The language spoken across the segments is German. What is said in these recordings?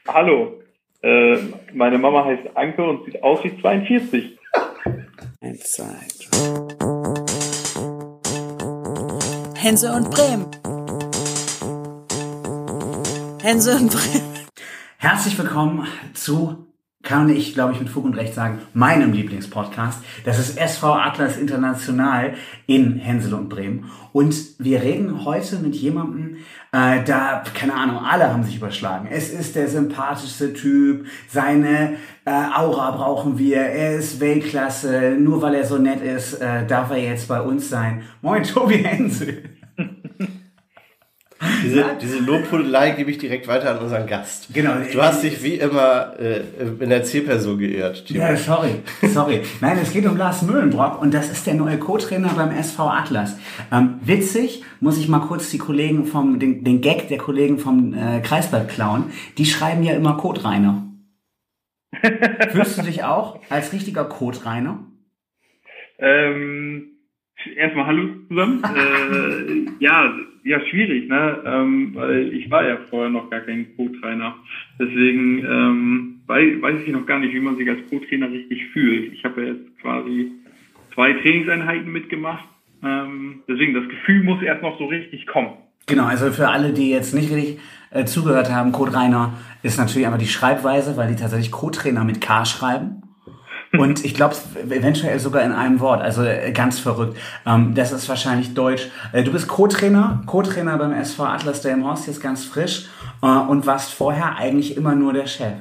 Hallo, meine Mama heißt Anke und sieht aus wie 42. 1, 2, 3. Hense und Bremen. Hense und Bremen. Herzlich willkommen zu, kann ich glaube ich mit Fug und Recht sagen, meinem Lieblingspodcast. Das ist SV Atlas International in Hensel und Bremen. Und wir reden heute mit jemandem, keine Ahnung, alle haben sich überschlagen. Es ist der sympathischste Typ, seine Aura brauchen wir, er ist Weltklasse, nur weil er so nett ist, darf er jetzt bei uns sein. Moin, Tobi Hensel. Diese Lobhudelei gebe ich direkt weiter an unseren Gast. Genau. Du hast dich wie immer in der C-Person geirrt, Timo. Ja, sorry. Nein, es geht um Lars Mühlenbrock und das ist der neue Co-Trainer beim SV Atlas. Witzig, muss ich mal kurz die Kollegen den Gag der Kollegen vom Kreisblatt klauen. Die schreiben ja immer Kotreiner. Fühlst du dich auch als richtiger Kotreiner? Erstmal Hallo zusammen. Ja, schwierig, ne? Weil ich war ja vorher noch gar kein Co-Trainer. Deswegen weiß ich noch gar nicht, wie man sich als Co-Trainer richtig fühlt. Ich habe ja jetzt quasi 2 Trainingseinheiten mitgemacht. Deswegen, das Gefühl muss erst noch so richtig kommen. Genau, also für alle, die jetzt nicht richtig zugehört haben, Co-Trainer ist natürlich einfach die Schreibweise, weil die tatsächlich Co-Trainer mit K schreiben. Und ich glaube, eventuell sogar in einem Wort, also ganz verrückt. Das ist wahrscheinlich Deutsch. Du bist Co-Trainer beim SV Atlas Delmenhorst, jetzt ganz frisch und warst vorher eigentlich immer nur der Chef.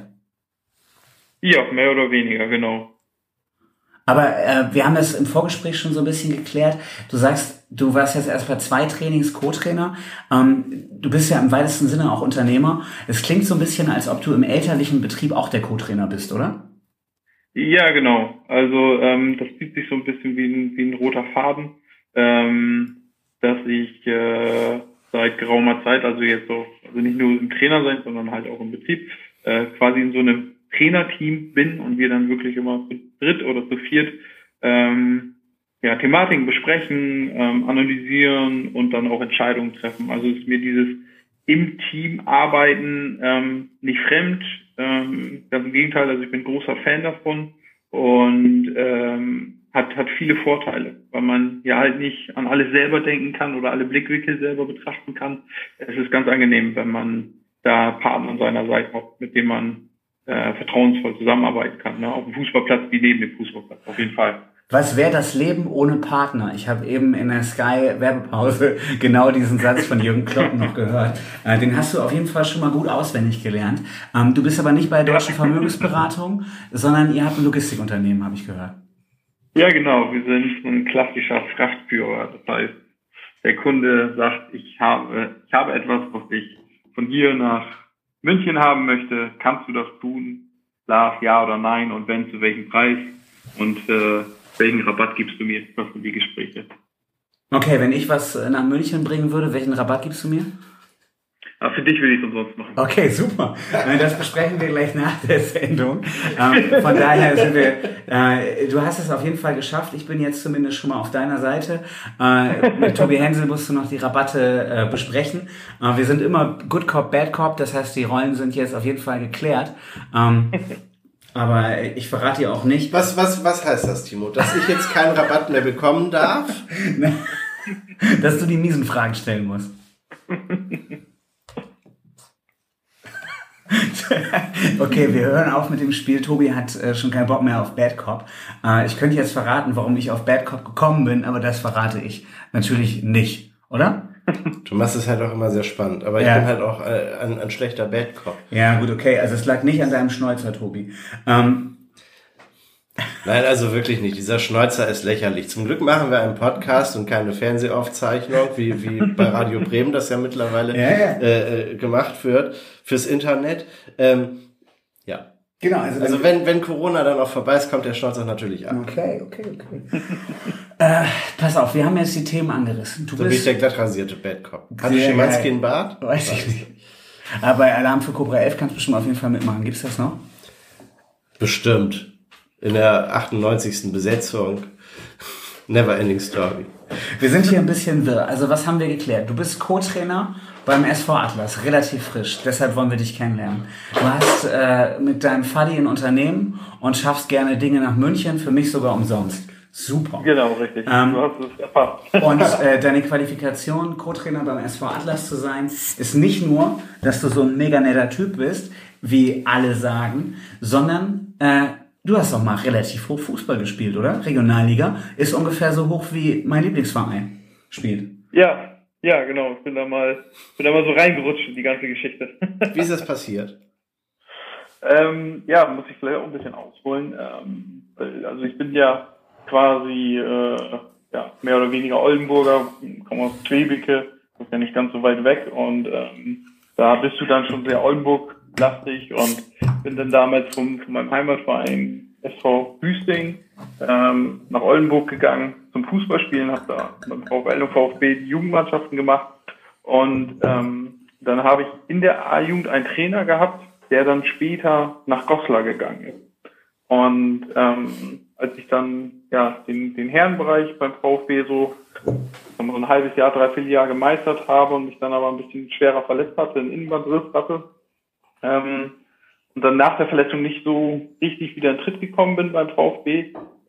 Ja, mehr oder weniger, genau. Aber wir haben das im Vorgespräch schon so ein bisschen geklärt. Du sagst, du warst jetzt erst bei 2 Trainings Co-Trainer. Du bist ja im weitesten Sinne auch Unternehmer. Es klingt so ein bisschen, als ob du im elterlichen Betrieb auch der Co-Trainer bist, oder? Ja, genau. Also das zieht sich so ein bisschen wie ein roter Faden, dass ich seit geraumer Zeit, also jetzt auch, also nicht nur im Trainer sein, sondern halt auch im Betrieb, quasi in so einem Trainerteam bin und wir dann wirklich immer zu dritt oder zu viert Thematiken besprechen, analysieren und dann auch Entscheidungen treffen. Also ist mir dieses im Team arbeiten nicht fremd. Ganz im Gegenteil, also ich bin großer Fan davon und hat viele Vorteile, weil man ja halt nicht an alles selber denken kann oder alle Blickwinkel selber betrachten kann. Es ist ganz angenehm, wenn man da Partner an seiner Seite hat, mit dem man vertrauensvoll zusammenarbeiten kann, ne? Auf dem Fußballplatz wie neben dem Fußballplatz, auf jeden Fall. Was wäre das Leben ohne Partner? Ich habe eben in der Sky-Werbepause genau diesen Satz von Jürgen Klopp noch gehört. Den hast du auf jeden Fall schon mal gut auswendig gelernt. Du bist aber nicht bei der Deutschen Vermögensberatung, sondern ihr habt ein Logistikunternehmen, habe ich gehört. Ja, genau. Wir sind ein klassischer Frachtführer. Das heißt, der Kunde sagt, ich habe etwas, was ich von hier nach München haben möchte. Kannst du das tun? Lars, ja oder nein? Und wenn, zu welchem Preis? Und welchen Rabatt gibst du mir? Das sind die Gespräche. Okay, wenn ich was nach München bringen würde, welchen Rabatt gibst du mir? Für dich will ich es umsonst machen. Okay, super. Das besprechen wir gleich nach der Sendung. Von daher sind wir, du hast es auf jeden Fall geschafft. Ich bin jetzt zumindest schon mal auf deiner Seite. Mit Tobi Hensel musst du noch die Rabatte besprechen. Wir sind immer Good Cop, Bad Cop. Das heißt, die Rollen sind jetzt auf jeden Fall geklärt. Aber ich verrate dir auch nicht. Was heißt das, Timo? Dass ich jetzt keinen Rabatt mehr bekommen darf? Dass du die miesen Fragen stellen musst. Okay, wir hören auf mit dem Spiel. Tobi hat schon keinen Bock mehr auf Bad Cop. Ich könnte jetzt verraten, warum ich auf Bad Cop gekommen bin, aber das verrate ich natürlich nicht, oder? Du machst es halt auch immer sehr spannend, aber ich bin halt auch ein schlechter Bad Cop. Ja, gut, okay, also es lag nicht an deinem Schnäuzer, Tobi. Nein, also wirklich nicht. Dieser Schnäuzer ist lächerlich. Zum Glück machen wir einen Podcast und keine Fernsehaufzeichnung, wie bei Radio Bremen das ja mittlerweile gemacht wird fürs Internet. Ja. Genau, also wenn Corona dann auch vorbei ist, kommt der Schnäuzer natürlich ab. Okay. Pass auf, wir haben jetzt die Themen angerissen. Du bist der glatt rasierte Bad Cop. Hat Schimanski einen Bart? Weiß ich nicht. Aber bei Alarm für Cobra 11 kannst du bestimmt auf jeden Fall mitmachen. Gibt's das noch? Bestimmt. In der 98. Besetzung. Never ending story. Wir sind hier ein bisschen wirr. Also was haben wir geklärt? Du bist Co-Trainer beim SV Atlas, relativ frisch. Deshalb wollen wir dich kennenlernen. Du hast mit deinem Vati ein Unternehmen und schaffst gerne Dinge nach München, für mich sogar umsonst. Super. Genau, richtig. Du hast es erfasst. Und deine Qualifikation, Co-Trainer beim SV Atlas zu sein, ist nicht nur, dass du so ein mega netter Typ bist, wie alle sagen, sondern du hast auch mal relativ hoch Fußball gespielt, oder? Regionalliga ist ungefähr so hoch, wie mein Lieblingsverein spielt. Ja, genau. Ich bin da mal so reingerutscht in die ganze Geschichte. Wie ist das passiert? Muss ich vielleicht auch ein bisschen ausholen. Also ich bin ja quasi mehr oder weniger Oldenburger, komme aus Zwebeke, das ist ja nicht ganz so weit weg und da bist du dann schon sehr Oldenburg-lastig und bin dann damals von meinem Heimatverein SV Hüsting nach Oldenburg gegangen zum Fußballspielen, habe da beim VfL und VfB die Jugendmannschaften gemacht und dann habe ich in der A-Jugend einen Trainer gehabt, der dann später nach Goslar gegangen ist. Und als ich dann den Herrenbereich beim VfB so ein halbes Jahr, dreiviertel Jahr gemeistert habe und mich dann aber ein bisschen schwerer verletzt hatte, einen Innenbandriss hatte und dann nach der Verletzung nicht so richtig wieder in Tritt gekommen bin beim VfB,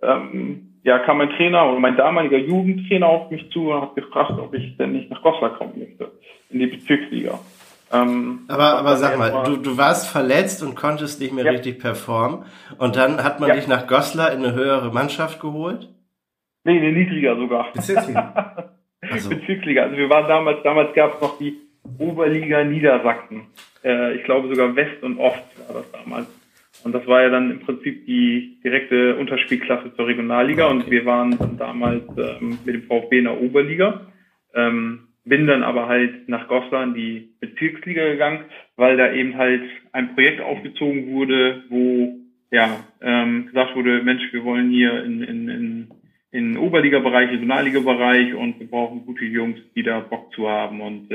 kam mein Trainer oder mein damaliger Jugendtrainer auf mich zu und hat gefragt, ob ich denn nicht nach Goslar kommen möchte, in die Bezirksliga. Aber sag mal, du warst verletzt und konntest nicht mehr richtig performen und dann hat man dich nach Goslar in eine höhere Mannschaft geholt? Nee, eine niedriger sogar. Bezirksliga. Bezirksliga. Also wir waren damals gab es noch die Oberliga Niedersachsen. Ich glaube sogar West und Ost war das damals. Und das war ja dann im Prinzip die direkte Unterspielklasse zur Regionalliga und wir waren dann damals mit dem VfB in der Oberliga. Bin dann aber halt nach Goslar in die Bezirksliga gegangen, weil da eben halt ein Projekt aufgezogen wurde, wo gesagt wurde, Mensch, wir wollen hier in Oberliga-Bereich, Regionalliga-Bereich und wir brauchen gute Jungs, die da Bock zu haben. Und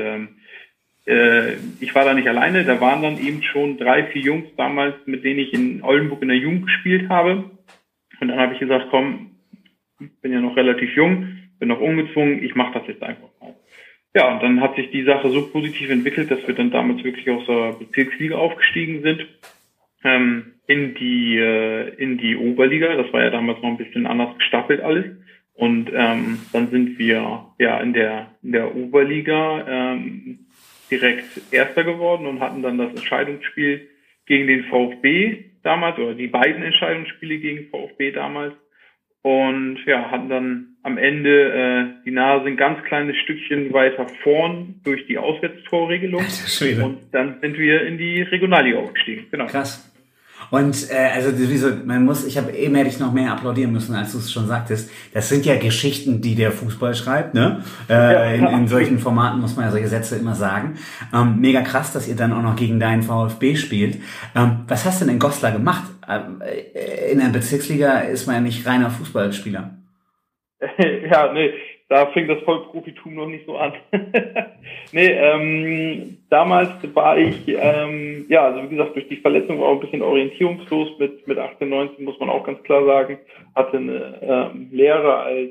ich war da nicht alleine, da waren dann eben schon 3, 4 Jungs damals, mit denen ich in Oldenburg in der Jugend gespielt habe. Und dann habe ich gesagt, komm, ich bin ja noch relativ jung, bin noch ungezwungen, ich mache das jetzt einfach mal. Ja, und dann hat sich die Sache so positiv entwickelt, dass wir dann damals wirklich aus der Bezirksliga aufgestiegen sind in die Oberliga. Das war ja damals noch ein bisschen anders gestaffelt alles. Und dann sind wir in der Oberliga direkt Erster geworden und hatten dann das Entscheidungsspiel gegen den VfB damals, oder die beiden Entscheidungsspiele gegen VfB damals. Und hatten dann am Ende die Nase ein ganz kleines Stückchen weiter vorn durch die Auswärtstorregelung. Und dann sind wir in die Regionalliga aufgestiegen. Genau. Krass. Und ich habe eben hätte ich noch mehr applaudieren müssen, als du es schon sagtest. Das sind ja Geschichten, die der Fußball schreibt, ne? In solchen Formaten muss man ja solche Sätze immer sagen. Mega krass, dass ihr dann auch noch gegen deinen VfB spielt. Was hast du denn in Goslar gemacht? In der Bezirksliga ist man ja nicht reiner Fußballspieler. Da fing das Vollprofitum noch nicht so an. Damals war ich, wie gesagt, durch die Verletzung war auch ein bisschen orientierungslos mit 18, 19, muss man auch ganz klar sagen. Hatte eine Lehre als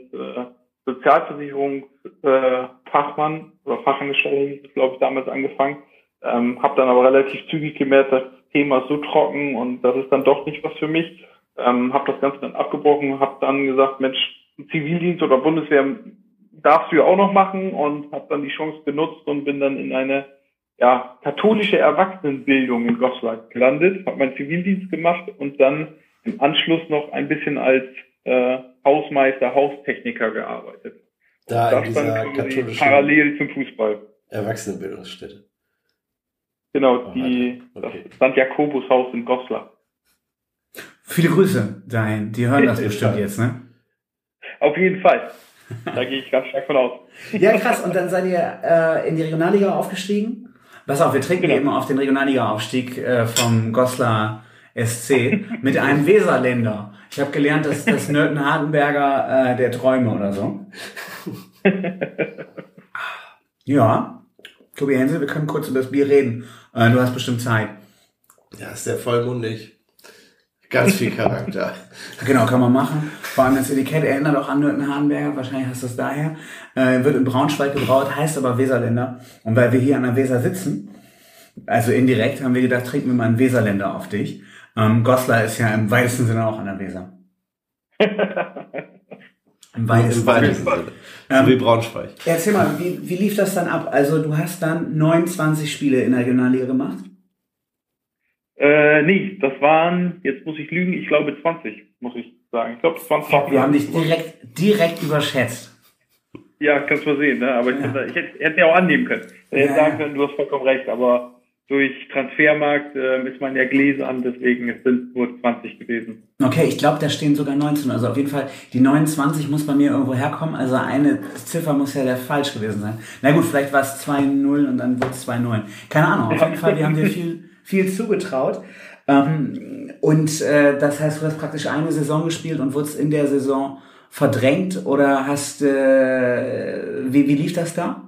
Sozialversicherungsfachmann oder Fachangestellter, glaube ich, damals angefangen. Habe dann aber relativ zügig gemerkt, das Thema ist so trocken und das ist dann doch nicht was für mich. Habe das Ganze dann abgebrochen, habe dann gesagt, Mensch, Zivildienst oder Bundeswehr darfst du ja auch noch machen und habe dann die Chance genutzt und bin dann in eine katholische Erwachsenenbildung in Goslar gelandet, habe meinen Zivildienst gemacht und dann im Anschluss noch ein bisschen als Hausmeister, Haustechniker gearbeitet. Da und in das dieser dann katholischen parallel zum Fußball. Erwachsenenbildungsstätte. Genau, das St. Jakobus Haus in Goslar. Viele Grüße dahin, die hören das bestimmt jetzt, ne? Auf jeden Fall. Da gehe ich ganz stark von aus. Ja, krass. Und dann seid ihr in die Regionalliga aufgestiegen? Pass auf, wir trinken eben auf den Regionalliga-Aufstieg vom Goslar SC mit einem Weserländer. Ich habe gelernt, dass das Nöten Hardenberger der Träume oder so. Ja, Tobi Hensel, wir können kurz über das Bier reden. Du hast bestimmt Zeit. Ja, ist sehr vollmundig. Ganz viel Charakter. Genau, kann man machen. Vor allem das Etikett erinnert auch an Nürten Hardenberger, wahrscheinlich hast du es daher. Wird in Braunschweig gebraut, heißt aber Weserländer. Und weil wir hier an der Weser sitzen, also indirekt, haben wir gedacht, trinken wir mal einen Weserländer auf dich. Goslar ist ja im weitesten Sinne auch an der Weser. Im weitesten Sinne. So wie Braunschweig. Erzähl mal, wie lief das dann ab? Also du hast dann 29 Spiele in der Regionalliga gemacht? Nee, das waren, jetzt muss ich lügen, ich glaube 20, muss ich sagen. Ich glaube 20. Wir haben dich direkt überschätzt. Ja, kannst du mal sehen, ne? Aber ich hätte ja auch annehmen können. Ich hätte sagen können, du hast vollkommen recht, aber durch Transfermarkt ist man ja gläsern, deswegen es sind nur 20 gewesen. Okay, ich glaube, da stehen sogar 19. Also auf jeden Fall, die 29 muss bei mir irgendwo herkommen. Also eine Ziffer muss ja der falsch gewesen sein. Na gut, vielleicht war es 2-0 und dann wurde es 2-9. Keine Ahnung, auf jeden Fall, wir haben dir viel zugetraut. Und das heißt, du hast praktisch eine Saison gespielt und wurdest in der Saison verdrängt oder hast, wie lief das da?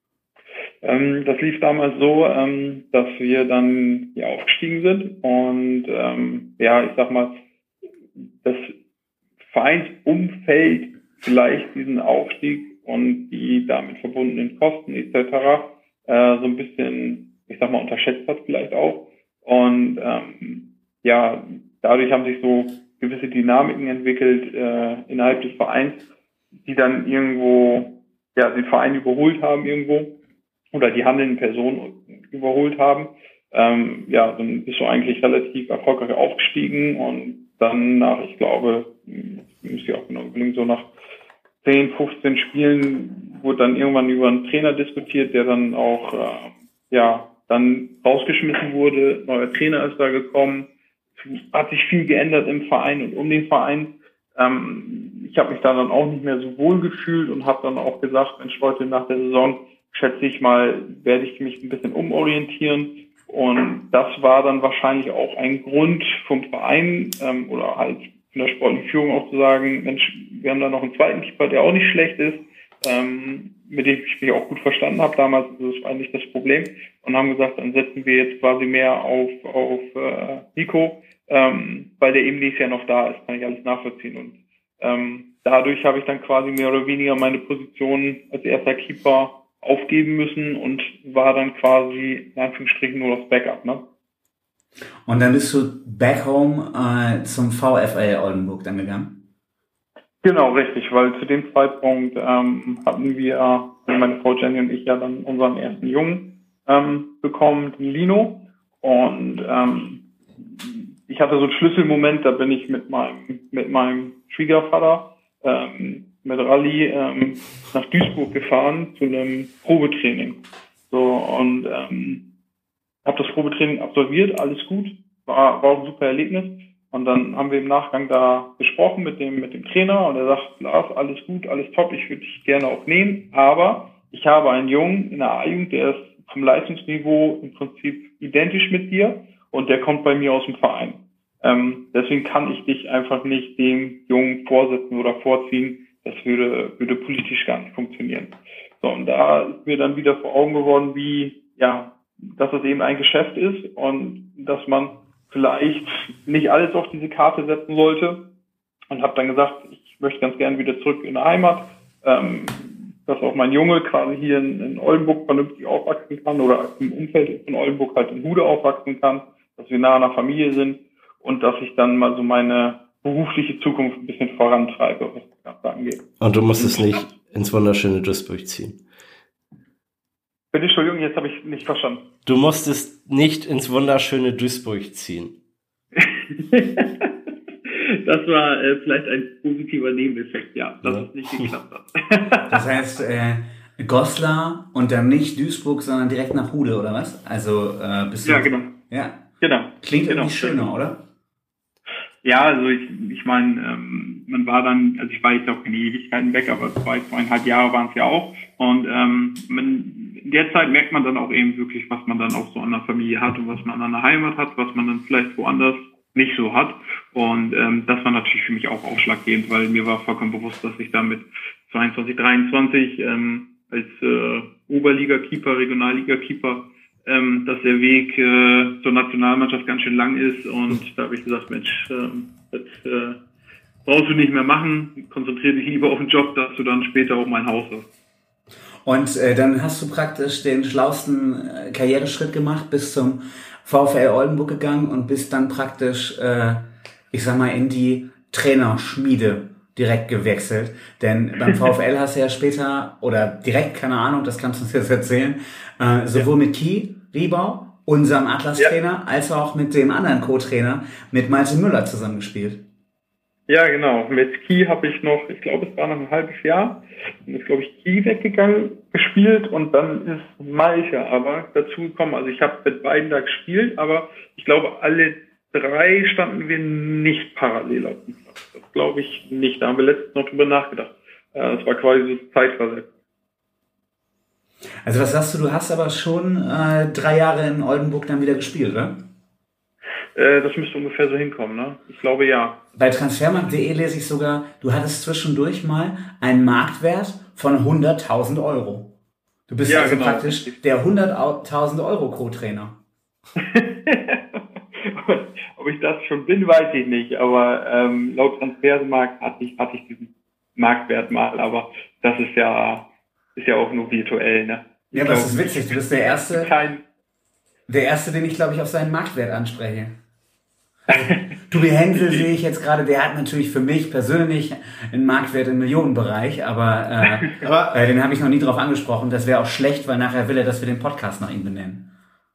Das lief damals so, dass wir dann aufgestiegen sind und ich sag mal, das Vereinsumfeld vielleicht diesen Aufstieg und die damit verbundenen Kosten etc. So ein bisschen, ich sag mal, unterschätzt hat vielleicht auch. Und dadurch haben sich so gewisse Dynamiken entwickelt innerhalb des Vereins, die dann irgendwo den Verein überholt haben irgendwo oder die handelnden Personen überholt haben. Dann bist du eigentlich relativ erfolgreich aufgestiegen und dann nach, ich glaube, muss ich auch genau überlegen, so nach 10, 15 Spielen wurde dann irgendwann über einen Trainer diskutiert, der dann auch dann rausgeschmissen wurde. Neuer Trainer ist da gekommen. Hat sich viel geändert im Verein und um den Verein. Ich habe mich da dann auch nicht mehr so wohl gefühlt und habe dann auch gesagt, Mensch, Leute, nach der Saison schätze ich mal, werde ich mich ein bisschen umorientieren. Und das war dann wahrscheinlich auch ein Grund vom Verein oder halt von der sportlichen Führung auch zu sagen, Mensch, wir haben da noch einen zweiten Keeper, der auch nicht schlecht ist, mit dem ich mich auch gut verstanden habe damals, das war nicht das Problem, und haben gesagt, dann setzen wir jetzt quasi mehr auf Nico, weil der eben nächstes Jahr noch da ist, kann ich alles nachvollziehen. Und dadurch habe ich dann quasi mehr oder weniger meine Position als erster Keeper aufgeben müssen und war dann quasi in Anführungsstrichen nur das Backup, ne? Und dann bist du back home zum VfL Oldenburg dann gegangen? Genau, richtig, weil zu dem Zeitpunkt hatten wir, meine Frau Jenny und ich, ja dann unseren ersten Jungen bekommen, den Lino. Und ich hatte so einen Schlüsselmoment, da bin ich mit meinem Schwiegervater mit Rallye nach Duisburg gefahren zu einem Probetraining. So, und habe das Probetraining absolviert, alles gut, war auch ein super Erlebnis. Und dann haben wir im Nachgang da gesprochen mit dem Trainer und er sagt, Lars, alles gut, alles top, ich würde dich gerne auch nehmen, aber ich habe einen Jungen in der A-Jugend, der ist vom Leistungsniveau im Prinzip identisch mit dir und der kommt bei mir aus dem Verein. Deswegen kann ich dich einfach nicht dem Jungen vorsetzen oder vorziehen, das würde politisch gar nicht funktionieren. So, und da ist mir dann wieder vor Augen geworden, dass es eben ein Geschäft ist und dass man vielleicht nicht alles auf diese Karte setzen sollte, und habe dann gesagt, ich möchte ganz gerne wieder zurück in der Heimat, dass auch mein Junge quasi hier in Oldenburg vernünftig aufwachsen kann oder im Umfeld von Oldenburg halt in Hude aufwachsen kann, dass wir nah an der Familie sind und dass ich dann mal so meine berufliche Zukunft ein bisschen vorantreibe, was das Ganze angeht. Und du musstest nicht ins wunderschöne Duisburg ziehen? Bitte, Entschuldigung, jetzt habe ich nicht verstanden. Du musstest nicht ins wunderschöne Duisburg ziehen. Das war vielleicht ein positiver Nebeneffekt, dass es nicht geklappt hat. Das heißt, Goslar und dann nicht Duisburg, sondern direkt nach Hude, oder was? Also bist du... Ja, genau. Ja. Genau. Klingt irgendwie schöner, oder? Ja, also ich meine, man war dann, also ich war jetzt auch keine Ewigkeiten weg, aber 2,5 Jahre waren es ja auch. Und in der Zeit merkt man dann auch eben wirklich, was man dann auch so an der Familie hat und was man an der Heimat hat, was man dann vielleicht woanders nicht so hat. Und das war natürlich für mich auch ausschlaggebend, weil mir war vollkommen bewusst, dass ich da mit 22, 23 als Oberliga-Keeper, Regionalliga-Keeper dass der Weg zur Nationalmannschaft ganz schön lang ist. Und da habe ich gesagt, Mensch, das brauchst du nicht mehr machen. Konzentriere dich lieber auf den Job, dass du dann später auch mein Haus hast. Und dann hast du praktisch den schlausten Karriereschritt gemacht, bis zum VfL Oldenburg gegangen und bist dann praktisch, ich sag mal, in die Trainerschmiede direkt gewechselt. Denn beim VfL hast du ja später, oder direkt, keine Ahnung, das kannst du uns jetzt erzählen, sowohl mit Kie Riebau, unserem Atlas-Trainer, als auch mit dem anderen Co-Trainer, mit Malte Müller zusammengespielt. Ja, genau. Mit Kie habe ich noch, ich glaube, es war noch ein halbes Jahr, und ist, glaube ich, Kie weggegangen, gespielt, und dann ist Malte aber dazu gekommen. Also ich habe mit beiden da gespielt, aber ich glaube, alle 3 standen wir nicht parallel auf dem Platz. Das glaube ich nicht. Da haben wir letztens noch drüber nachgedacht. Das war quasi so zeitversetzt. Also was sagst du, du hast aber schon 3 Jahre in Oldenburg dann wieder gespielt, oder? Das müsste ungefähr so hinkommen, ne? Ich glaube, ja. Bei transfermarkt.de lese ich sogar, du hattest zwischendurch mal einen Marktwert von 100.000 Euro. Du bist ja, also genau, praktisch der 100.000 Euro Co-Trainer. Ob ich das schon bin, weiß ich nicht. Aber laut Transfermarkt hatte ich diesen Marktwert mal. Aber das ist ja auch nur virtuell, ne? Ja, aber das ist witzig. Du bist der Erste, den ich, glaube ich, auf seinen Marktwert anspreche. Tobi Hensel sehe ich jetzt gerade, der hat natürlich für mich persönlich einen Marktwert im Millionenbereich, aber den habe ich noch nie drauf angesprochen. Das wäre auch schlecht, weil nachher will er, dass wir den Podcast nach ihm benennen.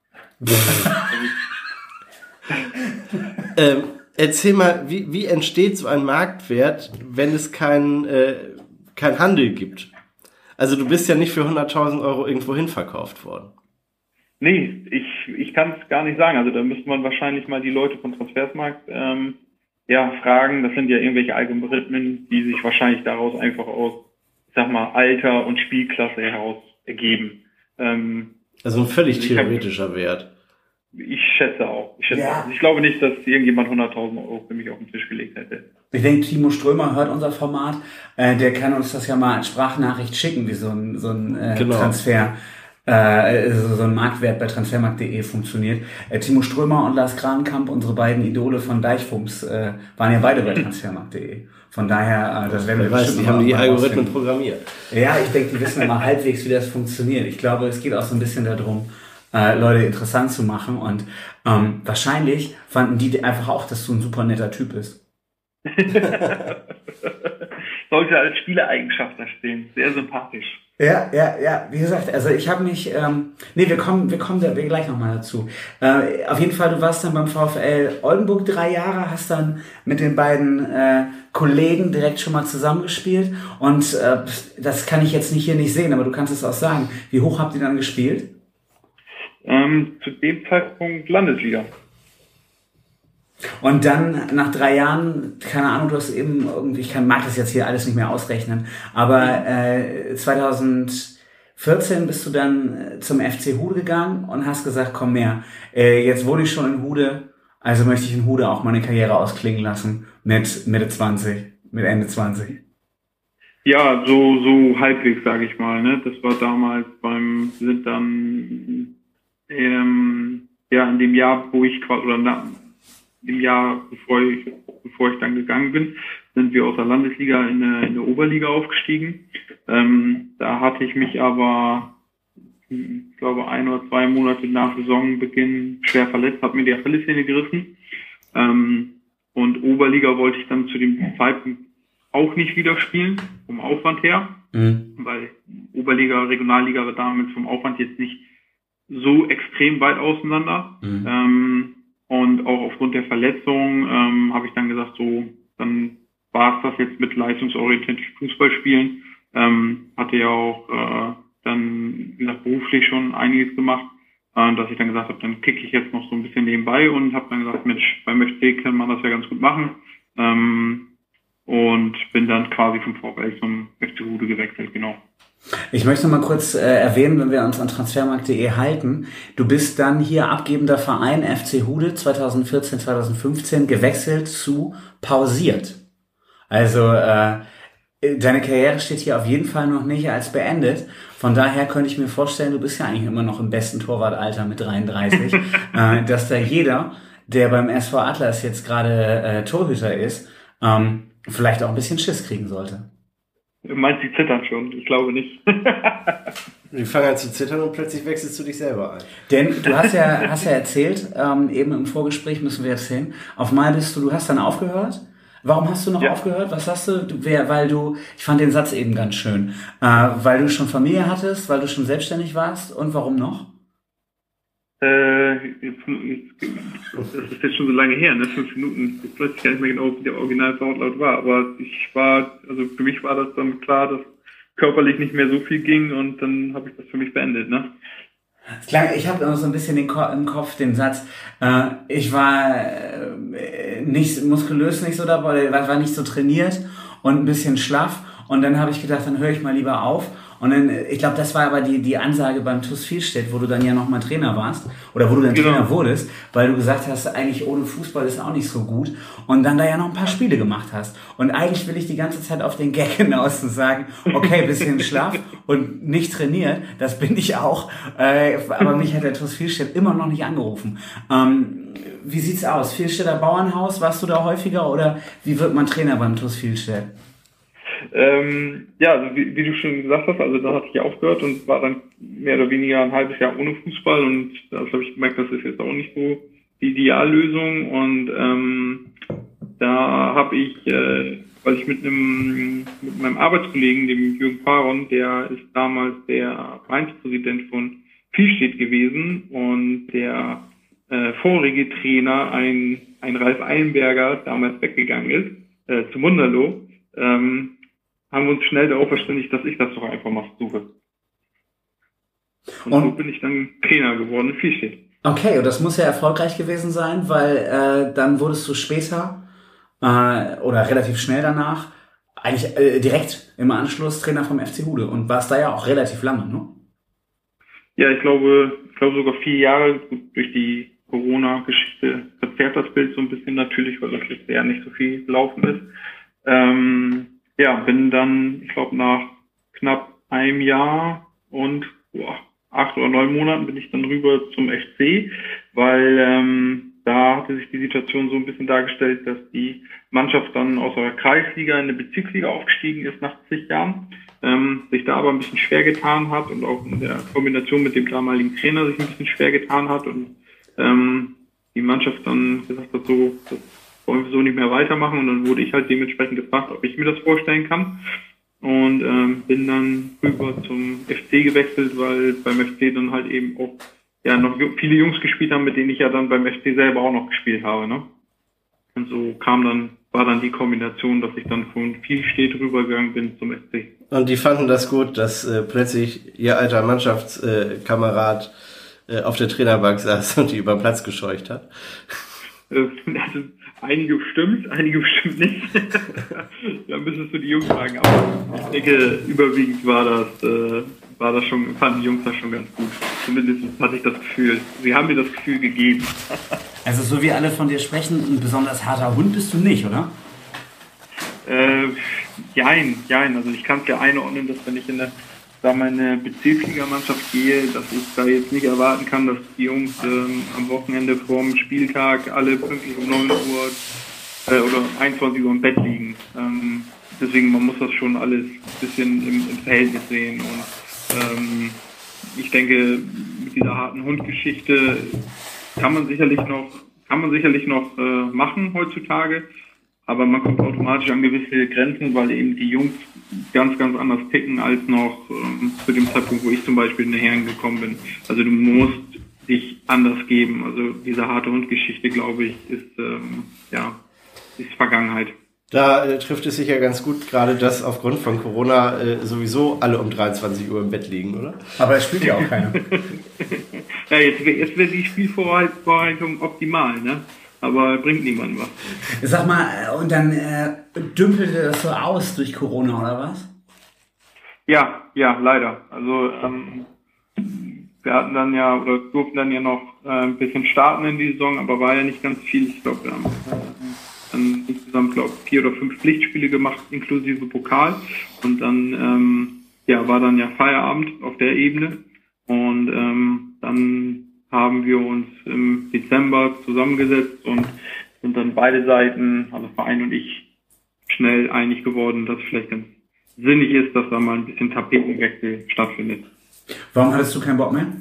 Erzähl mal, wie entsteht so ein Marktwert, wenn es kein Handel gibt? Also du bist ja nicht für 100.000 Euro irgendwo hin verkauft worden. Nee, ich kann es gar nicht sagen. Also da müsste man wahrscheinlich mal die Leute von Transfermarkt fragen. Das sind ja irgendwelche Algorithmen, die sich wahrscheinlich daraus einfach aus, ich sag mal, Alter und Spielklasse heraus ergeben. Also ein völlig theoretischer Wert. Ich schätze auch. Ich glaube nicht, dass irgendjemand 100.000 Euro für mich auf den Tisch gelegt hätte. Ich denke, Timo Strömer hört unser Format. Der kann uns das ja mal als Sprachnachricht schicken, wie so ein genau. Transfer, so ein Marktwert bei transfermarkt.de funktioniert. Timo Strömer und Lars Krankamp, unsere beiden Idole von Deichfums, waren ja beide bei transfermarkt.de. Von daher, das werden wir bestimmt. Die haben die Algorithmen programmiert. Ja, ich denke, die wissen immer halbwegs, wie das funktioniert. Ich glaube, es geht auch so ein bisschen darum, Leute interessant zu machen, und wahrscheinlich fanden die einfach auch, dass du ein super netter Typ bist. Sollte als Spielereigenschaft da stehen. Sehr sympathisch. Ja. Wie gesagt, also ich habe mich, wir kommen da gleich nochmal dazu. Auf jeden Fall, du warst dann beim VfL Oldenburg 3 Jahre, hast dann mit den beiden Kollegen direkt schon mal zusammengespielt, und das kann ich jetzt hier nicht sehen, aber du kannst es auch sagen. Wie hoch habt ihr dann gespielt? Zu dem Zeitpunkt Landesliga. Und dann nach 3 Jahren, keine Ahnung, du hast eben irgendwie, mag das jetzt hier alles nicht mehr ausrechnen, aber 2014 bist du dann zum FC Hude gegangen und hast gesagt, komm her, jetzt wohne ich schon in Hude, also möchte ich in Hude auch meine Karriere ausklingen lassen mit Ende 20. Ja, so halbwegs, sage ich mal, ne? Das war damals sind dann in dem Jahr, wo ich quasi, oder im Jahr, bevor ich dann gegangen bin, sind wir aus der Landesliga in der Oberliga aufgestiegen. Da hatte ich mich aber, ich glaube, 1 oder 2 Monate nach Saisonbeginn schwer verletzt, habe mir die Achillessehne gerissen. Und Oberliga wollte ich dann zu dem Zeitpunkt auch nicht wieder spielen, vom Aufwand her, weil Oberliga, Regionalliga war damals vom Aufwand jetzt nicht so extrem weit auseinander. Und auch aufgrund der Verletzung habe ich dann gesagt, so, dann war es das jetzt mit leistungsorientiertem Fußballspielen. Hatte ja auch dann, wie gesagt, beruflich schon einiges gemacht, dass ich dann gesagt habe, dann kicke ich jetzt noch so ein bisschen nebenbei, und habe dann gesagt, Mensch, beim FC kann man das ja ganz gut machen. Und bin dann quasi vom VfL zum FC Hude gewechselt, genau. Ich möchte noch mal kurz erwähnen, wenn wir uns an transfermarkt.de halten, du bist dann hier abgebender Verein FC Hude 2014, 2015 gewechselt zu Pausiert. Also deine Karriere steht hier auf jeden Fall noch nicht als beendet. Von daher könnte ich mir vorstellen, du bist ja eigentlich immer noch im besten Torwartalter mit 33, dass da jeder, der beim SV Atlas jetzt gerade Torhüter ist, vielleicht auch ein bisschen Schiss kriegen sollte. Du meinst, die zittern schon? Ich glaube nicht. Die fangen an zu zittern und plötzlich wechselst du dich selber ein. Denn du hast ja erzählt, eben im Vorgespräch müssen wir erzählen, auf Mal du hast dann aufgehört. Warum hast du noch aufgehört? Was hast du? Ich fand den Satz eben ganz schön. Weil du schon Familie hattest, weil du schon selbstständig warst und warum noch? Das ist jetzt schon so lange her, ne? 5 Minuten. Ich weiß gar nicht mehr genau, wie der Original-Wortlaut war, aber für mich war das dann klar, dass körperlich nicht mehr so viel ging und dann habe ich das für mich beendet, ne? Ich habe noch so ein bisschen im Kopf den Satz, ich war nicht muskulös, nicht so dabei, war nicht so trainiert und ein bisschen schlaff und dann habe ich gedacht, dann höre ich mal lieber auf. Und dann, ich glaube, das war aber die Ansage beim TuS Vielstedt, wo du dann ja nochmal Trainer warst oder wo du dann Trainer wurdest, weil du gesagt hast, eigentlich ohne Fußball ist auch nicht so gut und dann da ja noch ein paar Spiele gemacht hast. Und eigentlich will ich die ganze Zeit auf den Gag hinaus und sagen, okay, bisschen Schlaf und nicht trainiert, das bin ich auch, aber mich hat der TuS Vielstedt immer noch nicht angerufen. Wie sieht's aus? Vielstädter Bauernhaus, warst du da häufiger oder wie wird man Trainer beim TuS Vielstedt? Also wie du schon gesagt hast, also da hatte ich aufgehört und war dann mehr oder weniger ein halbes Jahr ohne Fußball und da habe ich gemerkt, das ist jetzt auch nicht so die Ideallösung und da habe ich, weil ich mit meinem Arbeitskollegen, dem Jürgen Paron, der ist damals der Vereinspräsident von Vielstedt gewesen und der vorige Trainer, ein Ralf Eilenberger, damals weggegangen ist, zu Munderloh, haben wir uns schnell darauf verständigt, dass ich das doch einfach mal suche. Und so bin ich dann Trainer geworden in Vielstedt. Okay, und das muss ja erfolgreich gewesen sein, weil dann wurdest du später oder relativ schnell danach eigentlich direkt im Anschluss Trainer vom FC Hude und warst da ja auch relativ lange, ne? Ja, ich glaube sogar 4 Jahre. Durch die Corona-Geschichte verzerrt das Bild so ein bisschen natürlich, weil das letzte Jahr nicht so viel gelaufen ist. Bin dann, ich glaube, nach knapp einem Jahr und 8 oder 9 Monaten bin ich dann rüber zum FC, weil da hatte sich die Situation so ein bisschen dargestellt, dass die Mannschaft dann aus der Kreisliga in eine Bezirksliga aufgestiegen ist nach 10 Jahren, sich da aber ein bisschen schwer getan hat und auch in der Kombination mit dem damaligen Trainer sich ein bisschen schwer getan hat und die Mannschaft dann gesagt hat, so, das wollen wir so nicht mehr weitermachen und dann wurde ich halt dementsprechend gefragt, ob ich mir das vorstellen kann und bin dann rüber zum FC gewechselt, weil beim FC dann halt eben auch noch viele Jungs gespielt haben, mit denen ich ja dann beim FC selber auch noch gespielt habe, ne? Und so war dann die Kombination, dass ich dann von Vielstedt rübergegangen bin zum FC. Und die fanden das gut, dass plötzlich ihr alter Mannschaftskamerad auf der Trainerbank saß und die über den Platz gescheucht hat? Also, einige bestimmt nicht. Da müsstest du die Jungs fragen, aber ich denke, überwiegend war das schon, fanden die Jungs das schon ganz gut. Zumindest hatte ich das Gefühl. Sie haben mir das Gefühl gegeben. Also so wie alle von dir sprechen, ein besonders harter Hund bist du nicht, oder? Jein. Also ich kann es ja einordnen, dass wenn ich in eine Bezirksligamannschaft gehe, dass ich da jetzt nicht erwarten kann, dass die Jungs am Wochenende vorm Spieltag alle pünktlich um 9 Uhr oder 21 Uhr im Bett liegen. Deswegen, man muss das schon alles ein bisschen im Verhältnis sehen. Und ich denke, mit dieser harten Hundgeschichte kann man sicherlich noch machen heutzutage. Aber man kommt automatisch an gewisse Grenzen, weil eben die Jungs ganz, ganz anders ticken als noch zu dem Zeitpunkt, wo ich zum Beispiel in die Herren gekommen bin. Also du musst dich anders geben. Also diese harte Hundgeschichte, glaube ich, ist Vergangenheit. Da trifft es sich ja ganz gut, gerade dass aufgrund von Corona sowieso alle um 23 Uhr im Bett liegen, oder? Aber es spielt ja auch keiner. Ja, jetzt wäre die Spielvorbereitung optimal, ne? Aber bringt niemandem was. Sag mal, und dann dümpelte das so aus durch Corona, oder was? Ja, leider. Also wir hatten dann durften dann ja noch ein bisschen starten in die Saison, aber war ja nicht ganz viel. Ich glaube, wir haben dann insgesamt, glaube ich, 4 oder 5 Pflichtspiele gemacht, inklusive Pokal. Und dann war dann ja Feierabend auf der Ebene. Und dann haben wir uns im Dezember zusammengesetzt und sind dann beide Seiten, also Verein und ich, schnell einig geworden, dass es vielleicht ganz sinnig ist, dass da mal ein bisschen Tapetenwechsel stattfindet. Warum hattest du keinen Bock mehr?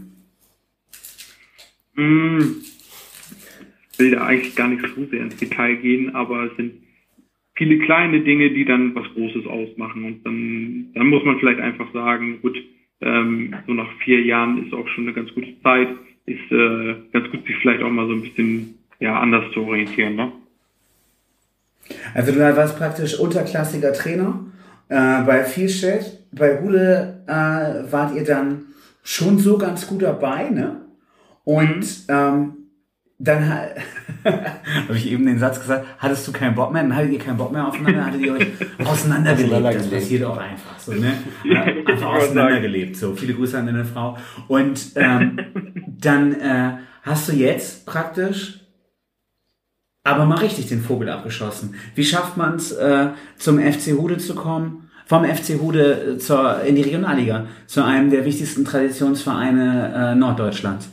Ich will da eigentlich gar nicht so sehr ins Detail gehen, aber es sind viele kleine Dinge, die dann was Großes ausmachen. Und dann muss man vielleicht einfach sagen, gut, so nach 4 Jahren ist auch schon eine ganz gute Zeit, ist ganz gut, sich vielleicht auch mal so ein bisschen anders zu orientieren. Ne? Also du warst praktisch unterklassiger Trainer bei Vielstedt. Bei Hude wart ihr dann schon so ganz gut dabei, ne? Und dann habe ich eben den Satz gesagt, hattest du keinen Bock mehr? Dann hattet ihr keinen Bock mehr aufeinander, hattet ihr euch auseinandergelebt. Das passiert auch einfach so, ne? Einfach auseinandergelebt. So, viele Grüße an deine Frau. Und dann hast du jetzt praktisch aber mal richtig den Vogel abgeschossen. Wie schafft man es, zum FC Hude zu kommen? Vom FC Hude in die Regionalliga, zu einem der wichtigsten Traditionsvereine Norddeutschlands.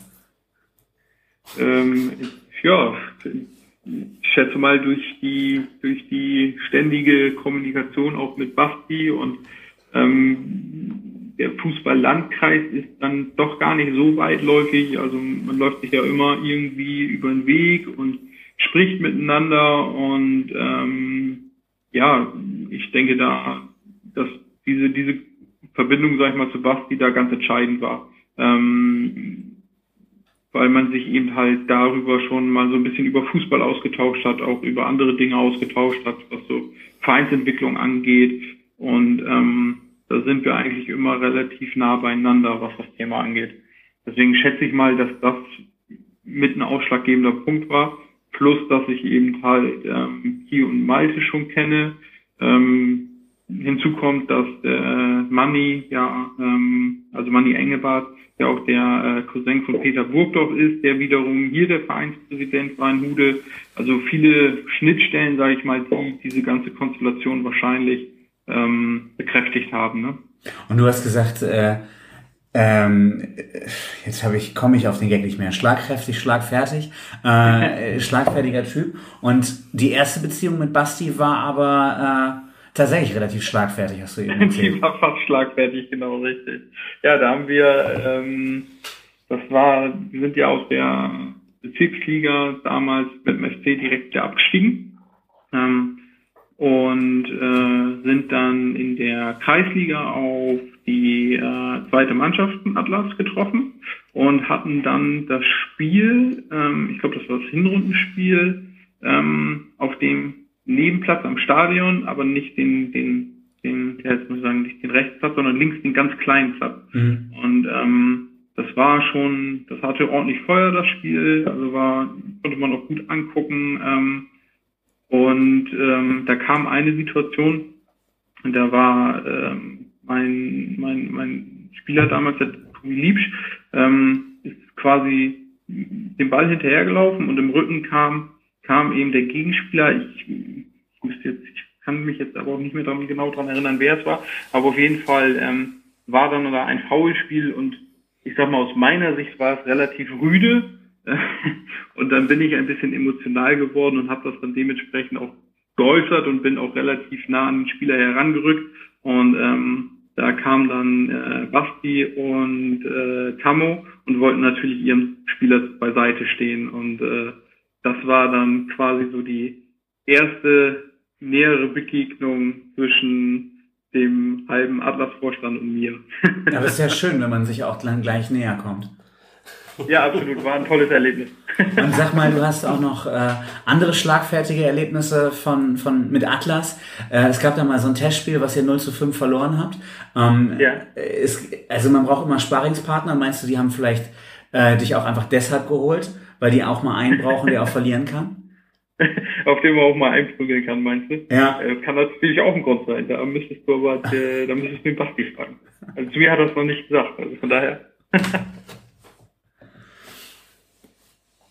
Ich schätze mal durch die ständige Kommunikation auch mit Basti und der Fußball-Landkreis ist dann doch gar nicht so weitläufig. Also man läuft sich ja immer irgendwie über den Weg und spricht miteinander und ich denke da, dass diese Verbindung, sag ich mal, zu Basti da ganz entscheidend war. Weil man sich eben halt darüber schon mal so ein bisschen über Fußball ausgetauscht hat, auch über andere Dinge ausgetauscht hat, was so Vereinsentwicklung angeht. Und da sind wir eigentlich immer relativ nah beieinander, was das Thema angeht. Deswegen schätze ich mal, dass das mit ein ausschlaggebender Punkt war. Plus, dass ich eben halt Guy und Malte schon kenne. Hinzu kommt, dass Manni, also Manni Engelbart, der auch der Cousin von Peter Burgdorf ist, der wiederum hier der Vereinspräsident war in Hude. Also viele Schnittstellen, sage ich mal, die diese ganze Konstellation wahrscheinlich bekräftigt haben. Ne? Und du hast gesagt, jetzt komme ich auf den Gag nicht mehr. Schlagkräftig, schlagfertig, schlagfertiger Typ. Und die erste Beziehung mit Basti war aber tatsächlich relativ schlagfertig, hast du eben erzählt. Die war fast schlagfertig, genau, richtig. Ja, da haben wir, wir sind ja aus der Bezirksliga damals mit dem FC direkt wieder abgestiegen und sind dann in der Kreisliga auf die zweite Mannschaft von Atlas getroffen und hatten dann das Spiel, ich glaube, das war das Hinrundenspiel, auf dem Nebenplatz am Stadion, aber nicht nicht den Rechtsplatz, sondern links den ganz kleinen Platz. Mhm. Und das hatte ordentlich Feuer, das Spiel, also konnte man auch gut angucken. Da kam eine Situation, und da war mein Spieler damals, der Tobi Liebsch, ist quasi den Ball hinterhergelaufen und im Rücken kam eben der Gegenspieler. Ich kann mich jetzt aber auch nicht mehr genau dran erinnern, wer es war. Aber auf jeden Fall war dann da ein Foulspiel und ich sag mal, aus meiner Sicht war es relativ rüde. Und dann bin ich ein bisschen emotional geworden und habe das dann dementsprechend auch geäußert und bin auch relativ nah an den Spieler herangerückt. Und da kamen dann Basti und Tammo und wollten natürlich ihrem Spieler beiseite stehen. Und das war dann quasi so die erste nähere Begegnung zwischen dem halben Atlas-Vorstand und mir. Aber es ist ja schön, wenn man sich auch dann gleich näher kommt. Ja, absolut. War ein tolles Erlebnis. Und sag mal, du hast auch noch andere schlagfertige Erlebnisse mit Atlas. Es gab da mal so ein Testspiel, was ihr 0:5 verloren habt. Ja. Also man braucht immer Sparringspartner. Meinst du, die haben vielleicht dich auch einfach deshalb geholt, weil die auch mal einen brauchen, der auch verlieren kann? Auf den man auch mal einprügeln kann, meinst du? Ja. Kann natürlich auch ein Grund sein. Da müsstest du den Basti fragen. Also zu mir hat er es noch nicht gesagt. Also von daher.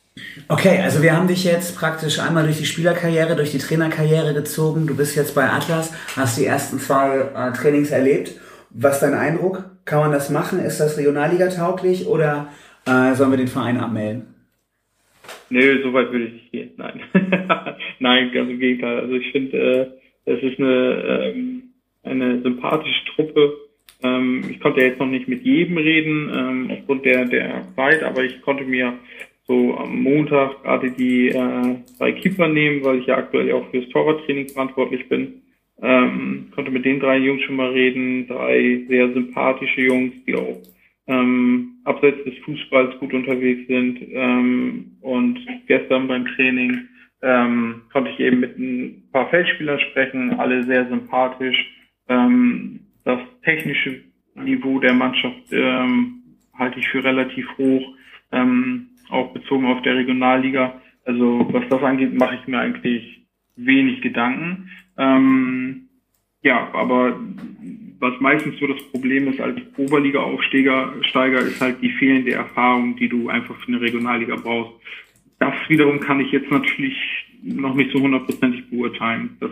Okay, also wir haben dich jetzt praktisch einmal durch die Spielerkarriere, durch die Trainerkarriere gezogen. Du bist jetzt bei Atlas, hast die ersten 2 Trainings erlebt. Was ist dein Eindruck? Kann man das machen? Ist das Regionalliga tauglich oder sollen wir den Verein abmelden? Nö, so weit würde ich nicht gehen. Nein. Nein, ganz im Gegenteil. Also ich finde, es ist eine sympathische Truppe. Ich konnte jetzt noch nicht mit jedem reden, aufgrund der Zeit, aber ich konnte mir so am Montag gerade die 3 Keeper nehmen, weil ich ja aktuell auch fürs Torwarttraining verantwortlich bin. Konnte mit den 3 Jungs schon mal reden, 3 sehr sympathische Jungs, die auch abseits des Fußballs gut unterwegs sind. Und gestern beim Training konnte ich eben mit ein paar Feldspielern sprechen, alle sehr sympathisch. Das technische Niveau der Mannschaft halte ich für relativ hoch, auch bezogen auf der Regionalliga. Also was das angeht, mache ich mir eigentlich wenig Gedanken. Ja, aber was meistens so das Problem ist als Oberliga-Aufsteiger, ist halt die fehlende Erfahrung, die du einfach für eine Regionalliga brauchst. Das wiederum kann ich jetzt natürlich noch nicht so hundertprozentig beurteilen. Das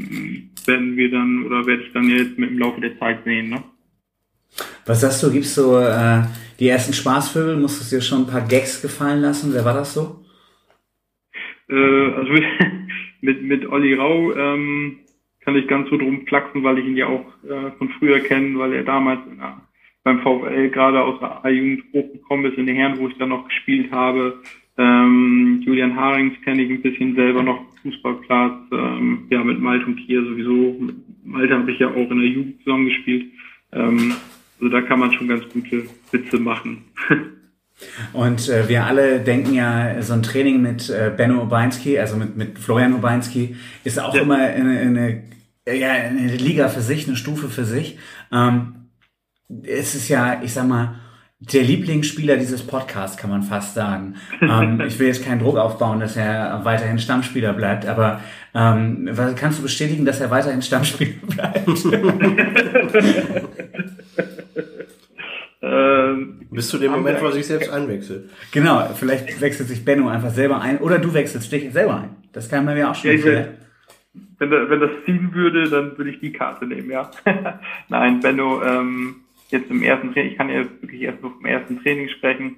werde ich dann jetzt im Laufe der Zeit sehen, ne? Was sagst du, gibst du die ersten Spaßvögel? Musstest du dir schon ein paar Gags gefallen lassen? Wer war das so? Also mit Olli Rau kann ich ganz so drum flachsen, weil ich ihn ja auch von früher kenne, weil er damals beim VfL gerade aus der A-Jugend hochgekommen ist in den Herren, wo ich dann noch gespielt habe. Julian Harings kenne ich ein bisschen selber noch Fußballplatz, ja, mit Malte und Kier sowieso. Mit Malte habe ich ja auch in der Jugend zusammengespielt. Also da kann man schon ganz gute Witze machen. Und wir alle denken ja, so ein Training mit Benno Obainski, also mit Florian Obainski, ist auch immer eine Liga für sich, eine Stufe für sich. Es ist ja, ich sag mal, der Lieblingsspieler dieses Podcasts, kann man fast sagen. Ich will jetzt keinen Druck aufbauen, dass er weiterhin Stammspieler bleibt, aber kannst du bestätigen, dass er weiterhin Stammspieler bleibt? Bis zu dem Moment, wo er sich selbst einwechselt. Genau, vielleicht wechselt sich Benno einfach selber ein oder du wechselst dich selber ein. Das kann man ja auch schon. Wenn das ziehen würde, dann würde ich die Karte nehmen, ja. Nein, Benno, jetzt im ersten Training, ich kann ja wirklich erst noch im ersten Training sprechen,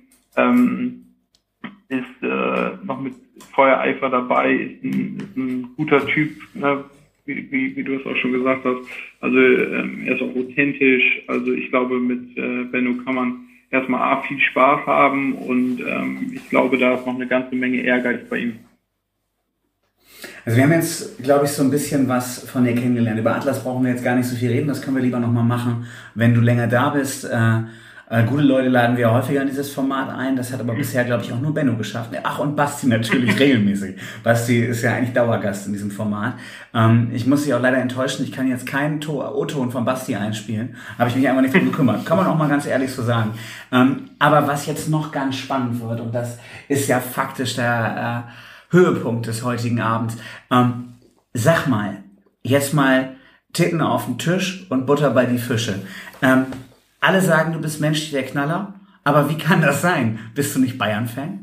ist noch mit Feuereifer dabei, ist ein guter Typ, ne? Wie du es auch schon gesagt hast. Also er ist auch authentisch. Also ich glaube, mit Benno kann man erstmal viel Spaß haben und ich glaube, da ist noch eine ganze Menge Ehrgeiz bei ihm. Also wir haben jetzt, glaube ich, so ein bisschen was von dir kennengelernt. Über Atlas brauchen wir jetzt gar nicht so viel reden, das können wir lieber nochmal machen, wenn du länger da bist. Gute Leute laden wir häufiger in dieses Format ein, das hat aber bisher, glaube ich, auch nur Benno geschafft. Ach, und Basti natürlich regelmäßig. Basti ist ja eigentlich Dauergast in diesem Format. Ich muss dich auch leider enttäuschen, ich kann jetzt keinen O-Ton von Basti einspielen, habe ich mich einfach nicht drum gekümmert. Kann man auch mal ganz ehrlich so sagen. Aber was jetzt noch ganz spannend wird, und das ist ja faktisch der Höhepunkt des heutigen Abends. Sag mal, jetzt mal Titten auf den Tisch und Butter bei die Fische. Alle sagen, du bist menschlich der Knaller, aber wie kann das sein? Bist du nicht Bayern-Fan?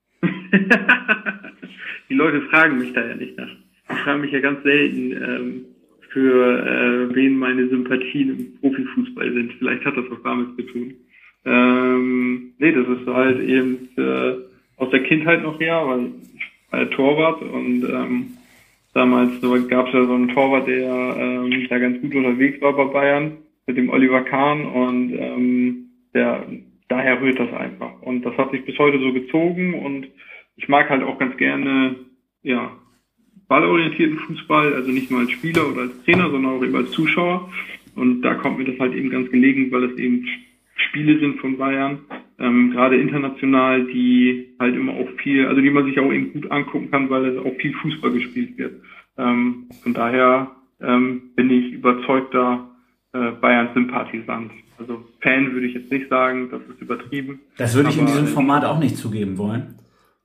Die Leute fragen mich da ja nicht nach. Die fragen mich ja ganz selten, für wen meine Sympathien im Profifußball sind. Vielleicht hat das was damit zu tun. Nee, das ist halt eben aus der Kindheit noch her, weil ich war ja Torwart und damals gab es ja so einen Torwart, der da ganz gut unterwegs war bei Bayern, mit dem Oliver Kahn und daher rührt das einfach. Und das hat sich bis heute so gezogen und ich mag halt auch ganz gerne, ja, ballorientierten Fußball, also nicht nur als Spieler oder als Trainer, sondern auch eben als Zuschauer. Und da kommt mir das halt eben ganz gelegen, weil es eben Spiele sind von Bayern, gerade international, die halt immer auch viel, also die man sich auch eben gut angucken kann, weil es auch viel Fußball gespielt wird. Von daher bin ich überzeugter Bayern-Sympathisant. Also Fan würde ich jetzt nicht sagen, das ist übertrieben. Das würde ich in diesem Format auch nicht zugeben wollen.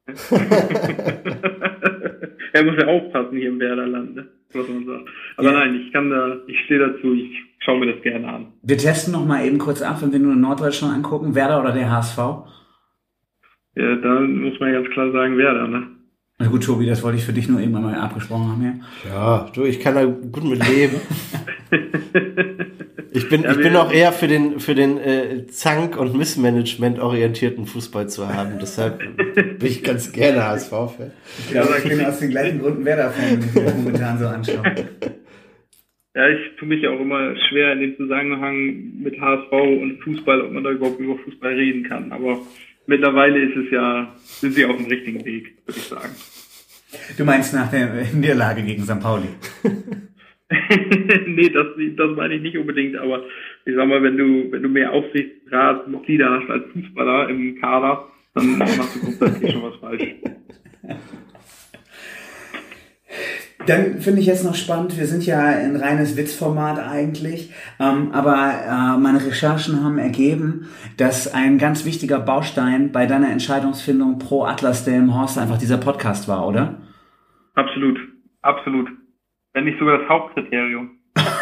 Er muss ja aufpassen hier im Werderland, ne? Was man sagt. Aber ja. Nein, ich stehe dazu, ich schaue mir das gerne an. Wir testen noch mal eben kurz ab, wenn wir nur in Norddeutschland angucken, Werder oder der HSV? Ja, da muss man ganz klar sagen, wer da, ne? Na gut, Tobi, das wollte ich für dich nur eben einmal abgesprochen haben hier. Ja, du, ich kann da gut mit leben. Ich bin auch eher für den Zank- und Missmanagement orientierten Fußball zu haben. Deshalb bin ich ganz gerne HSV-Fan. Ich glaube, ich bin aus den gleichen Gründen Werder-Fan, wenn ich mir das momentan so anschaue. Ja, ich tue mich auch immer schwer in dem Zusammenhang mit HSV und Fußball, ob man da überhaupt über Fußball reden kann. Aber mittlerweile sind sie auf dem richtigen Weg, würde ich sagen. Du meinst nach der Niederlage gegen St. Pauli? Nee, das meine ich nicht unbedingt, aber ich sag mal, wenn du mehr Aufsichtsratsmitglieder hast als Fußballer im Kader, dann machst du grundsätzlich schon was falsch. Dann finde ich jetzt noch spannend, wir sind ja ein reines Witzformat eigentlich, aber meine Recherchen haben ergeben, dass ein ganz wichtiger Baustein bei deiner Entscheidungsfindung pro Atlas Delmenhorst einfach dieser Podcast war, oder? Absolut, absolut. Wenn nicht sogar das Hauptkriterium.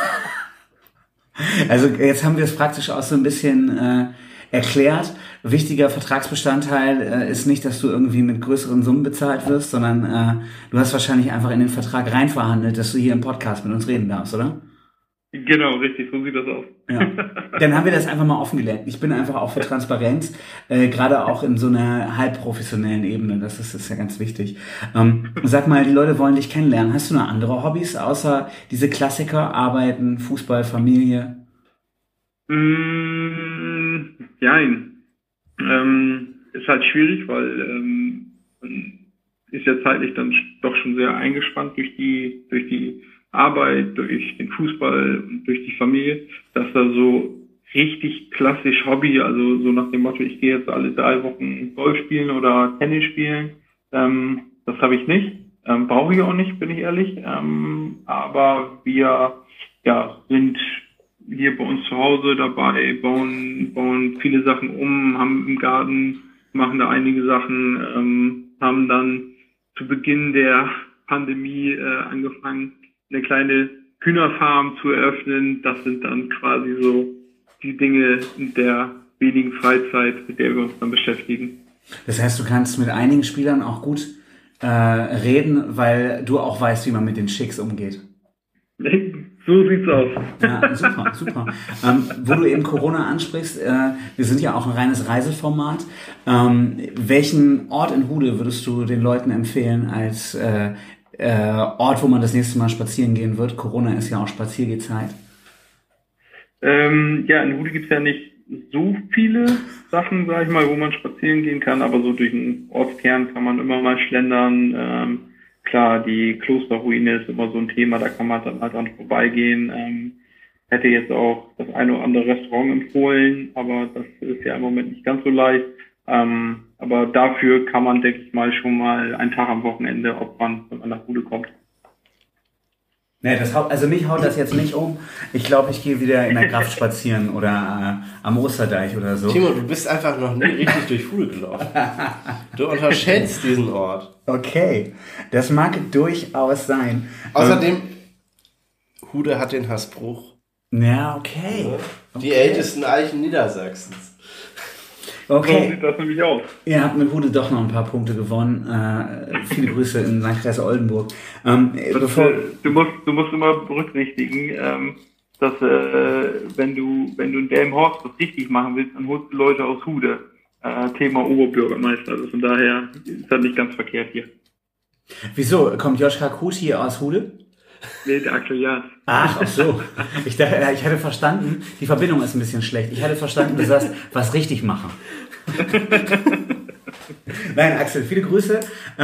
Also jetzt haben wir es praktisch auch so ein bisschen erklärt. Wichtiger Vertragsbestandteil ist nicht, dass du irgendwie mit größeren Summen bezahlt wirst, sondern du hast wahrscheinlich einfach in den Vertrag rein verhandelt, dass du hier im Podcast mit uns reden darfst, oder? Genau, richtig, so sieht das aus. Ja. Dann haben wir das einfach mal offengelegt. Ich bin einfach auch für Transparenz, gerade auch in so einer halbprofessionellen Ebene. Das ist ja ganz wichtig. Sag mal, die Leute wollen dich kennenlernen. Hast du noch andere Hobbys, außer diese Klassiker, Arbeiten, Fußball, Familie? Nein. Ist halt schwierig, weil man ist ja zeitlich dann doch schon sehr eingespannt durch die Arbeit, durch den Fußball und durch die Familie, dass da so richtig klassisch Hobby, also so nach dem Motto, ich gehe jetzt alle 3 Wochen Golf spielen oder Tennis spielen, das habe ich nicht. Brauche ich auch nicht, bin ich ehrlich. Aber wir sind hier bei uns zu Hause dabei, bauen viele Sachen haben im Garten, machen da einige Sachen, haben dann zu Beginn der Pandemie angefangen, eine kleine Hühnerfarm zu eröffnen. Das sind dann quasi so die Dinge in der wenigen Freizeit, mit der wir uns dann beschäftigen. Das heißt, du kannst mit einigen Spielern auch gut reden, weil du auch weißt, wie man mit den Chicks umgeht. So sieht's aus. Ja, super. Wo du eben Corona ansprichst, wir sind ja auch ein reines Reiseformat. Welchen Ort in Hude würdest du den Leuten empfehlen als Ort, wo man das nächste Mal spazieren gehen wird? Corona ist ja auch Spaziergehzeit. In Hude gibt's ja nicht so viele Sachen, sag ich mal, wo man spazieren gehen kann, aber so durch den Ortskern kann man immer mal schlendern. Klar, die Klosterruine ist immer so ein Thema, da kann man dann halt dran vorbeigehen. Hätte jetzt auch das eine oder andere Restaurant empfohlen, aber das ist ja im Moment nicht ganz so leicht. Aber dafür kann man, denke ich mal, schon mal einen Tag am Wochenende, wenn man nach Hude kommt. Nee, mich haut das jetzt nicht um. Ich glaube, ich gehe wieder in der Kraft spazieren oder am Osterdeich oder so. Timo, du bist einfach noch nie richtig durch Hude gelaufen. Du unterschätzt diesen Ort. Okay, das mag durchaus sein. Außerdem, Hude hat den Haßbruch. Ja, okay. Die ältesten Eichen Niedersachsens. Okay. So sieht das nämlich aus. Ihr habt mit Hude doch noch ein paar Punkte gewonnen. Viele Grüße in Landkreis Oldenburg. Du musst immer berücksichtigen, dass wenn du in Delmenhorst was richtig machen willst, dann holst du Leute aus Hude. Thema Oberbürgermeister. Also von daher ist das nicht ganz verkehrt hier. Wieso? Kommt Joschka Kusch hier aus Hude? Nee, der Axel Jahn. Ach so. Ich hatte verstanden, die Verbindung ist ein bisschen schlecht. Ich hatte verstanden, du sagst, was richtig machen. Nein, Axel, viele Grüße.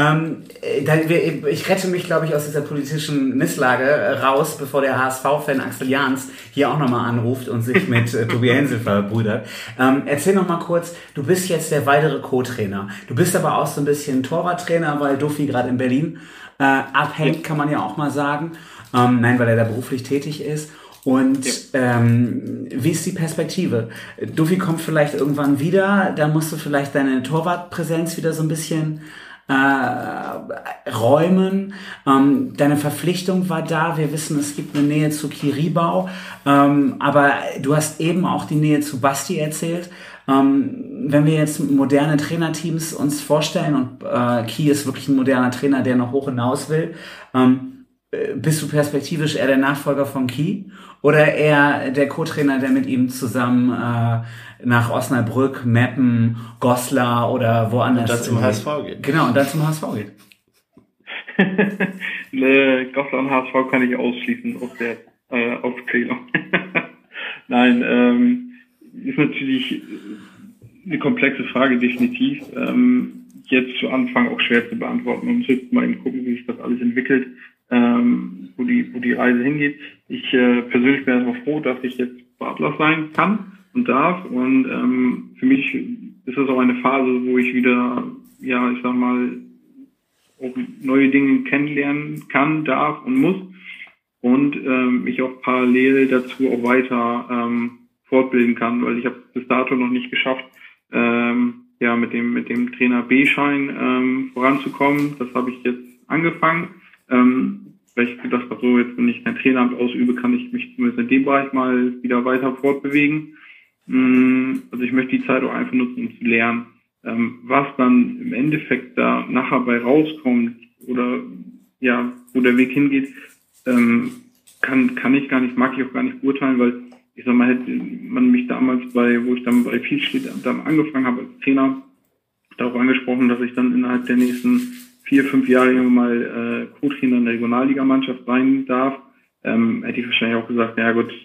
Ich rette mich, glaube ich, aus dieser politischen Misslage raus, bevor der HSV-Fan Axel Jahns hier auch nochmal anruft und sich mit Tobi Hensel verbrüdert. Erzähl noch mal kurz, du bist jetzt der weitere Co-Trainer. Du bist aber auch so ein bisschen Torwarttrainer, weil Duffy gerade in Berlin abhängt, kann man ja auch mal sagen. Nein, weil er da beruflich tätig ist. Und wie ist die Perspektive? Duffy kommt vielleicht irgendwann wieder, da musst du vielleicht deine Torwartpräsenz wieder so ein bisschen räumen. Deine Verpflichtung war da, wir wissen, es gibt eine Nähe zu Kiribau, aber du hast eben auch die Nähe zu Basti erzählt. Wenn wir jetzt moderne Trainerteams uns vorstellen und Key ist wirklich ein moderner Trainer, der noch hoch hinaus will, bist du perspektivisch eher der Nachfolger von Key oder eher der Co-Trainer, der mit ihm zusammen nach Osnabrück, Meppen, Goslar oder woanders... Und dann zum HSV geht. Genau, und dann zum HSV geht. Goslar und HSV kann ich ausschließen aus der Aufzählung. Nein, ist natürlich eine komplexe Frage, definitiv. Jetzt zu Anfang auch schwer zu beantworten. Man muss jetzt mal eben gucken, wie sich das alles entwickelt, wo die Reise hingeht. Ich persönlich bin erstmal froh, dass ich jetzt bei Atlas sein kann und darf. Und für mich ist das auch eine Phase, wo ich wieder, ja, ich sag mal, auch neue Dinge kennenlernen kann, darf und muss. Und mich auch parallel dazu auch weiter fortbilden kann, weil ich habe bis dato noch nicht geschafft, mit dem Trainer B-Schein voranzukommen. Das habe ich jetzt angefangen, weil ich gedacht habe, so jetzt, wenn ich kein Traineramt ausübe, kann ich mich zumindest in dem Bereich mal wieder weiter fortbewegen. Also ich möchte die Zeit auch einfach nutzen, um zu lernen. Was dann im Endeffekt da nachher bei rauskommt oder ja, wo der Weg hingeht, kann ich gar nicht, mag ich auch gar nicht beurteilen, weil ich sag mal, hätte man mich damals wo ich dann bei Vielstedt dann angefangen habe als Trainer, darauf angesprochen, dass ich dann innerhalb der nächsten 4-5 Jahre mal Co-Trainer in der Regionalligamannschaft sein darf, hätte ich wahrscheinlich auch gesagt, ja gut,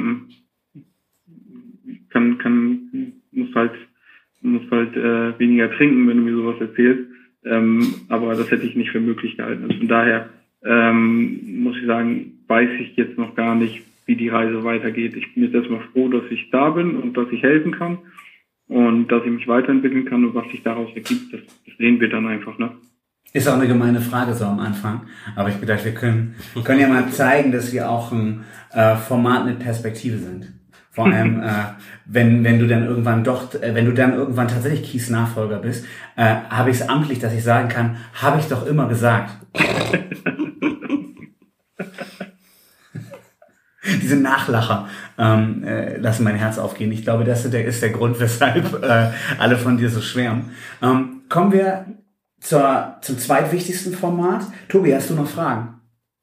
muss halt weniger trinken, wenn du mir sowas erzählst. Aber das hätte ich nicht für möglich gehalten. Also von daher muss ich sagen, weiß ich jetzt noch gar nicht, wie die Reise weitergeht. Ich bin jetzt erstmal froh, dass ich da bin und dass ich helfen kann und dass ich mich weiterentwickeln kann und was sich daraus ergibt, das sehen wir dann einfach, ne? Ist auch eine gemeine Frage so am Anfang, aber ich gedacht, wir können ja mal zeigen, dass wir auch ein Format mit Perspektive sind. Vor allem, wenn du dann irgendwann tatsächlich Keys Nachfolger bist, habe ich es amtlich, dass ich sagen kann, habe ich doch immer gesagt. Diese Nachlacher lassen mein Herz aufgehen. Ich glaube, das ist der Grund, weshalb alle von dir so schwärmen. Kommen wir zum zweitwichtigsten Format. Tobi, hast du noch Fragen?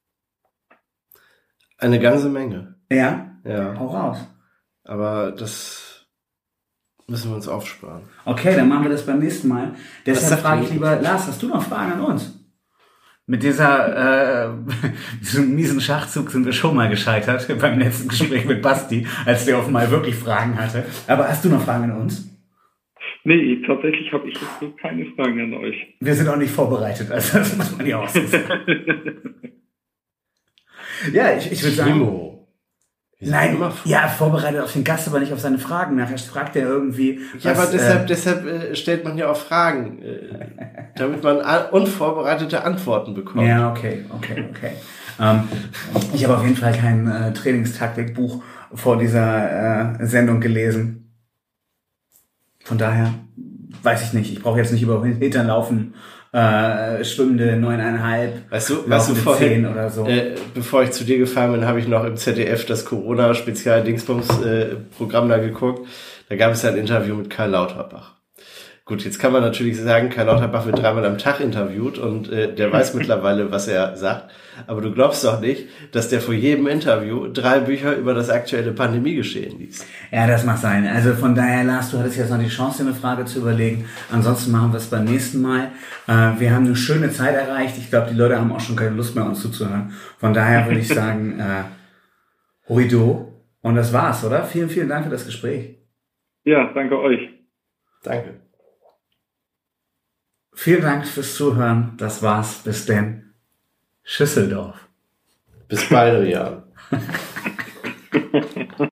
Eine ganze Menge. Ja? Ja. Hau raus. Aber das müssen wir uns aufsparen. Okay, dann machen wir das beim nächsten Mal. Deshalb frage ich lieber, Lars, hast du noch Fragen an uns? Mit diesem miesen Schachzug sind wir schon mal gescheitert beim letzten Gespräch mit Basti, als der auf mal wirklich Fragen hatte. Aber hast du noch Fragen an uns? Nee, tatsächlich habe ich jetzt so keine Fragen an euch. Wir sind auch nicht vorbereitet, also das muss man ja auch so sagen. Ja, ich würde sagen... Nein, ja, vorbereitet auf den Gast, aber nicht auf seine Fragen. Nachher fragt er irgendwie... Ja, aber deshalb stellt man ja auch Fragen, damit man unvorbereitete Antworten bekommt. Ja, okay. Ich habe auf jeden Fall kein Trainingstaktikbuch vor dieser Sendung gelesen. Von daher weiß ich nicht. Ich brauche jetzt nicht über Hintern laufen, schwimmende 9,5, weißt du vorhin, 10 oder so. Bevor ich zu dir gefahren bin, habe ich noch im ZDF das Corona-Spezial-Dingsbums-Programm da geguckt. Da gab es ja ein Interview mit Karl Lauterbach. Gut, jetzt kann man natürlich sagen, Karl Lauterbach wird 3-mal am Tag interviewt und der weiß mittlerweile, was er sagt. Aber du glaubst doch nicht, dass der vor jedem Interview 3 Bücher über das aktuelle Pandemiegeschehen liest. Ja, das mag sein. Also von daher, Lars, du hattest jetzt noch die Chance, dir eine Frage zu überlegen. Ansonsten machen wir es beim nächsten Mal. Wir haben eine schöne Zeit erreicht. Ich glaube, die Leute haben auch schon keine Lust mehr, uns zuzuhören. Von daher würde ich sagen, Horido. Und das war's, oder? Vielen, vielen Dank für das Gespräch. Ja, danke euch. Danke. Vielen Dank fürs Zuhören. Das war's. Bis denn. Schüsseldorf. Bis bald, Rian.